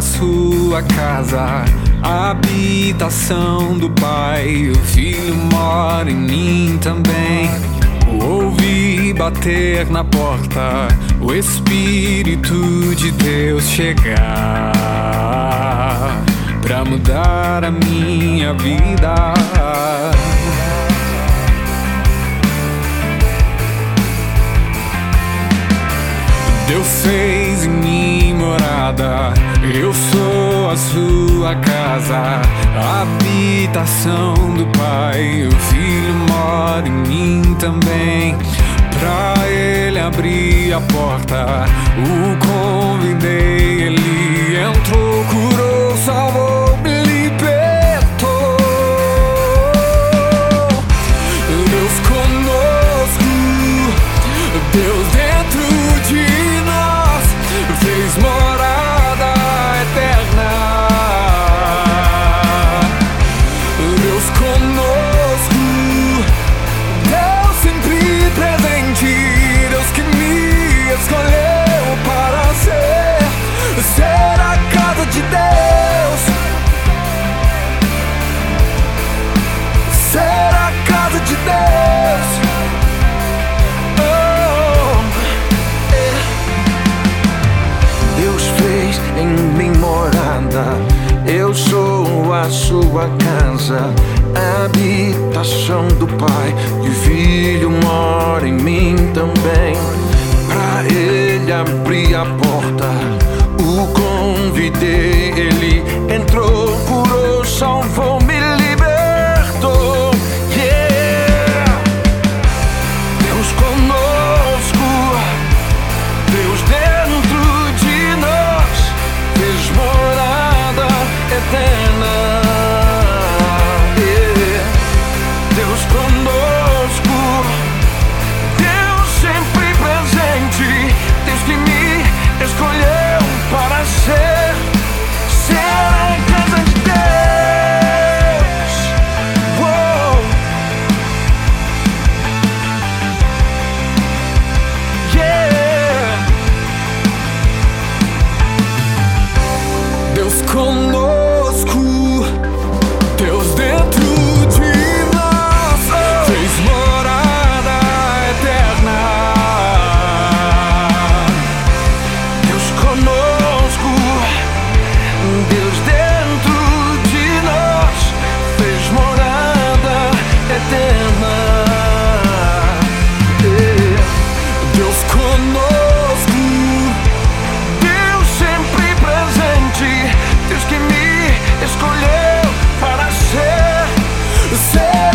a sua casa, a habitação do Pai. O Filho mora em mim também. Ouvi bater na porta, o Espírito de Deus chegar pra mudar a minha vida. Deus fez em mim morada, eu sou a sua casa, a habitação do Pai. O Filho mora em mim também. Pra Ele abrir a porta, o convidei, Ele entrou, curou, salvou, me libertou. Deus conosco, Deus dentro de nós, fez morada eterna. Deus conosco, Deus sempre presente, Deus que me escolheu para ser a casa de Deus, ser a casa de Deus. Deus fez em mim morada, eu sou a sua casa, a habitação do Pai. E o Filho mora em mim também. Pra Ele abrir a porta, o convidei, Ele entrou, curou, salvou, me libertou. Yeah! Deus conosco, Deus dentro de nós, fez morada eterna. Yeah. Deus conosco, Deus sempre presente, Deus que me escolheu para ser a casa de Deus. Uou. Yeah. Deus conosco, Deus dentro de nós, fez morada eterna. Deus conosco, Deus dentro de nós, fez morada eterna. Yeah. Deus conosco, Deus sempre presente, Deus que me escolheu para ser